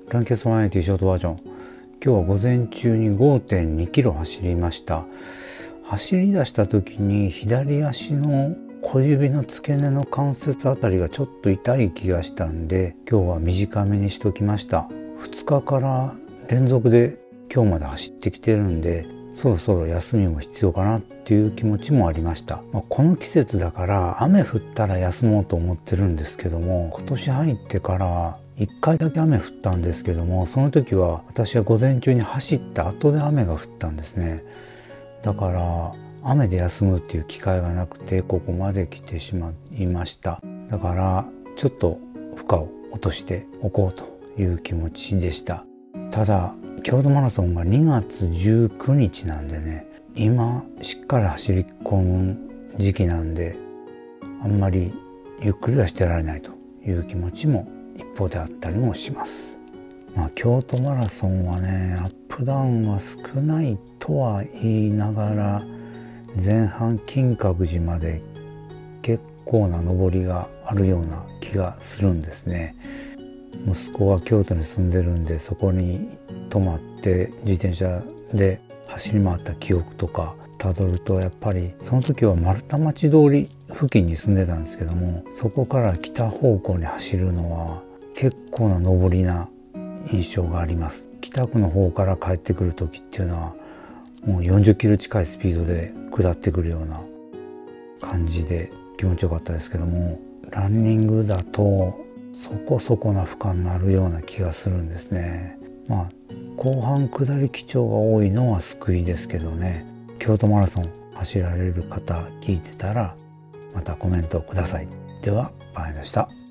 ランケス180ショートバージョン。今日は午前中に 5.2 キロ走りました。走り出した時に左足の小指の付け根の関節あたりがちょっと痛い気がしたんで、今日は短めにしときました。2日から連続で今日まで走ってきてるんで、そろそろ休みも必要かなっていう気持ちもありました。この季節だから雨降ったら休もうと思ってるんですけども、今年入ってから1回だけ雨降ったんですけども、その時は私は午前中に走った後で雨が降ったんですね。だから雨で休むっていう機会がなくて、ここまで来てしまいました。だからちょっと負荷を落としておこうという気持ちでした。ただ京都マラソンが2月19日なんでね、今しっかり走り込む時期なんで、あんまりゆっくりはしてられないという気持ちも一方であったりもします。京都マラソンはね、アップダウンは少ないとは言いながら、前半金閣寺まで結構な上りがあるような気がするんですね。息子は京都に住んでるんで、そこに泊まって自転車で走り回った記憶とかたどると、やっぱりその時は丸太町通り付近に住んでたんですけども、そこから北方向に走るのは結構な上りな印象があります。北区の方から帰ってくる時っていうのはもう40キロ近いスピードで下ってくるような感じで気持ちよかったですけども、ランニングだとそこそこな負荷になるような気がするんですね。後半下り基調が多いのは救いですけどね。京都マラソン走られる方聞いてたらまたコメントをください。では、バイでした。